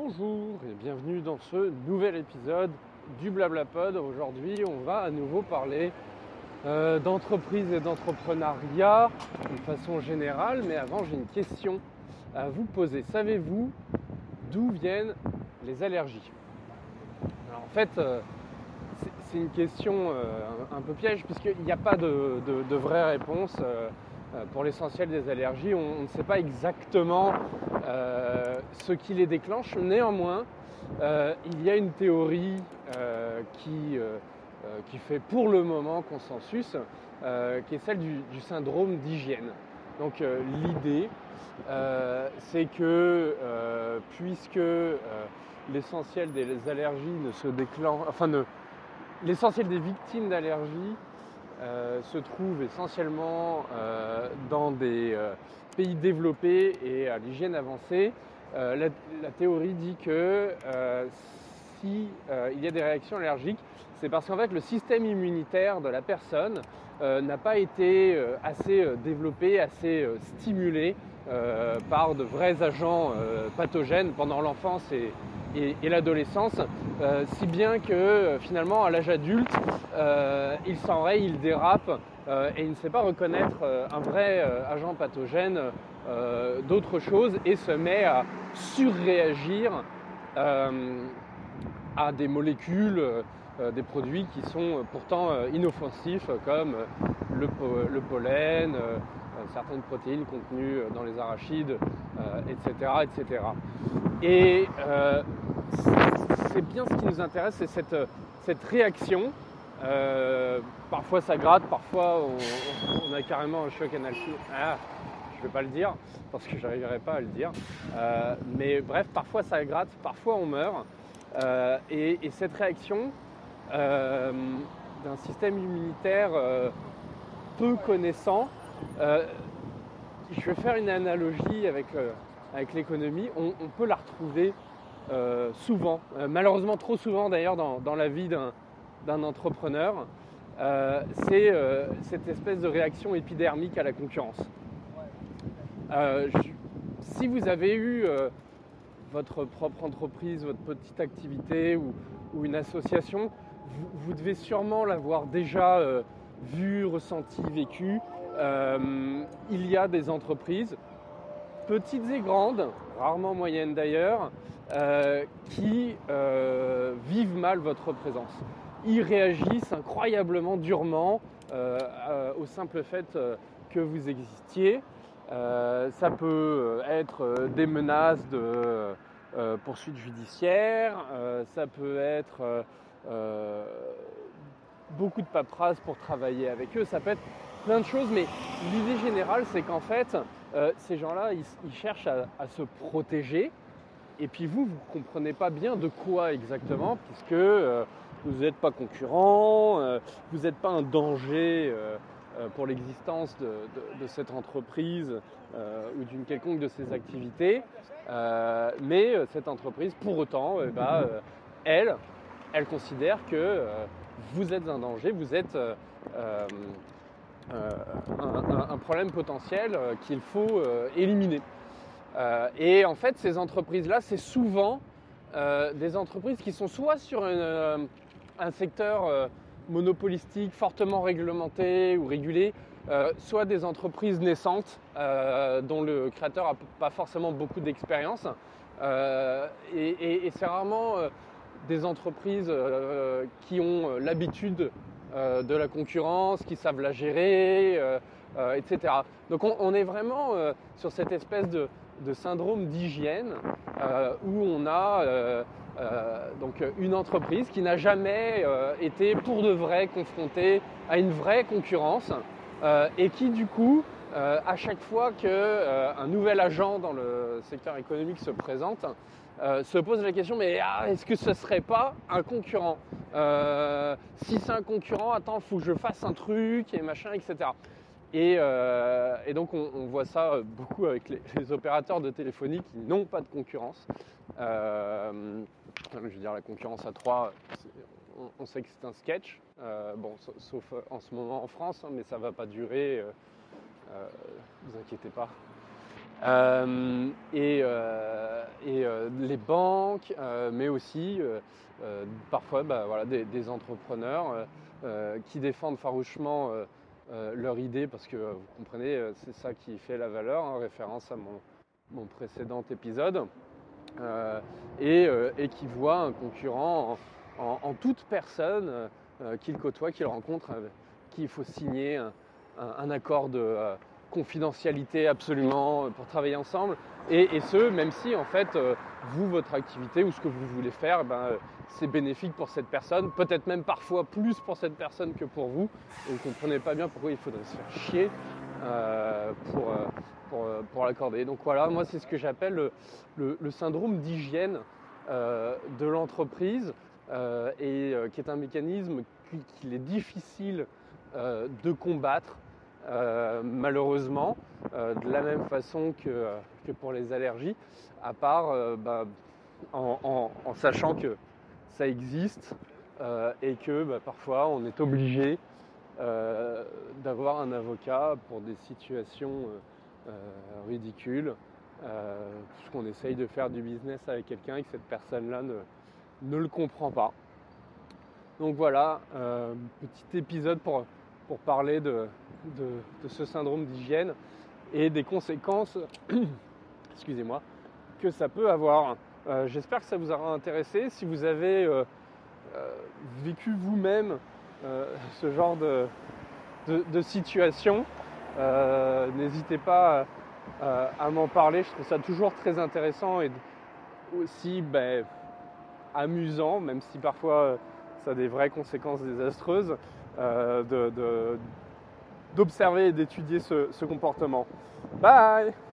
Bonjour et bienvenue dans ce nouvel épisode du Blablapod. Aujourd'hui, on va à nouveau parler d'entreprise et d'entrepreneuriat de façon générale. Mais avant, j'ai une question à vous poser. Savez-vous d'où viennent les allergies ? Alors, en fait, c'est une question un peu piège puisqu'il n'y a pas de vraie réponse. Pour l'essentiel des allergies, on ne sait pas exactement ce qui les déclenche. Néanmoins, il y a une théorie qui fait pour le moment consensus, qui est celle du syndrome d'hygiène. Donc l'idée, c'est que puisque l'essentiel des allergies ne se déclenche, l'essentiel des victimes d'allergies se trouve essentiellement dans des pays développés et à l'hygiène avancée. La théorie dit que si il y a des réactions allergiques, c'est parce qu'en fait le système immunitaire de la personne n'a pas été assez développé, assez stimulé par de vrais agents pathogènes pendant l'enfance et l'adolescence, si bien que finalement à l'âge adulte, il s'enraye, il dérape et il ne sait pas reconnaître un vrai agent pathogène d'autre chose et se met à surréagir à des molécules, des produits qui sont pourtant inoffensifs comme le pollen, certaines protéines contenues dans les arachides, etc., etc. Et c'est bien ce qui nous intéresse, c'est cette réaction. Parfois ça gratte, parfois on a carrément un choc anaphylactique. Je ne vais pas le dire parce que je n'arriverai pas à le dire. Mais bref, parfois ça gratte, parfois on meurt. Et cette réaction d'un système immunitaire peu connaissant, je vais faire une analogie avec l'économie, on peut la retrouver souvent, malheureusement trop souvent d'ailleurs dans la vie d'un entrepreneur, c'est cette espèce de réaction épidermique à la concurrence. Si vous avez eu votre propre entreprise, votre petite activité ou une association, vous devez sûrement l'avoir déjà vu, ressenti, vécu. Il y a des entreprises, petites et grandes, rarement moyennes d'ailleurs, qui vivent mal votre présence. Ils réagissent incroyablement durement au simple fait que vous existiez. Ça peut être des menaces de poursuites judiciaires, ça peut être beaucoup de paperasse pour travailler avec eux, ça peut être plein de choses, mais l'idée générale, c'est qu'en fait, ces gens-là, ils cherchent à se protéger, et puis vous ne comprenez pas bien de quoi exactement, puisque vous n'êtes pas concurrent, vous n'êtes pas un danger pour l'existence de cette entreprise ou d'une quelconque de ses activités, mais cette entreprise, pour autant, elle considère que vous êtes un danger, vous êtes un problème potentiel qu'il faut éliminer. Et en fait, ces entreprises-là, c'est souvent des entreprises qui sont soit sur un secteur monopolistique, fortement réglementé ou régulé, soit des entreprises naissantes dont le créateur n'a pas forcément beaucoup d'expérience. Et c'est rarement des entreprises qui ont l'habitude de la concurrence, qui savent la gérer, etc. Donc on est vraiment sur cette espèce de syndrome d'hygiène où on a donc une entreprise qui n'a jamais été pour de vrai confrontée à une vraie concurrence et qui du coup à chaque fois qu'un nouvel agent dans le secteur économique se présente, se pose la question, mais est-ce que ce ne serait pas un concurrent ? Si c'est un concurrent, attends, il faut que je fasse un truc et machin, etc. Et donc on voit ça beaucoup avec les opérateurs de téléphonie qui n'ont pas de concurrence. Je veux dire, la concurrence à 3, on sait que c'est un sketch, sauf en ce moment en France, mais ça ne va pas durer, vous inquiétez pas. les banques, mais aussi parfois des entrepreneurs qui défendent farouchement leur idée, parce que vous comprenez, c'est ça qui fait la valeur, référence à mon précédent épisode, et qui voient un concurrent en toute personne qu'il côtoie, qu'il rencontre, qu'il faut signer un accord de confidentialité absolument pour travailler ensemble, et ce, même si en fait vous, votre activité ou ce que vous voulez faire, c'est bénéfique pour cette personne, peut-être même parfois plus pour cette personne que pour vous, et vous ne comprenez pas bien pourquoi il faudrait se faire chier pour l'accorder. Donc voilà, moi c'est ce que j'appelle le syndrome d'hygiène de l'entreprise, qui est un mécanisme qu'il est difficile de combattre, malheureusement, de la même façon que pour les allergies, à part en sachant que ça existe, et que parfois on est obligé d'avoir un avocat pour des situations ridicules, puisqu'on essaye de faire du business avec quelqu'un et que cette personne-là ne le comprend pas. Donc voilà, petit épisode pour parler de ce syndrome d'hygiène et des conséquences excusez-moi, que ça peut avoir. J'espère que ça vous aura intéressé. Si vous avez vécu vous-même ce genre de situation, n'hésitez pas à m'en parler. Je trouve ça toujours très intéressant et aussi amusant, même si parfois ça a des vraies conséquences désastreuses, d'observer et d'étudier ce comportement. Bye!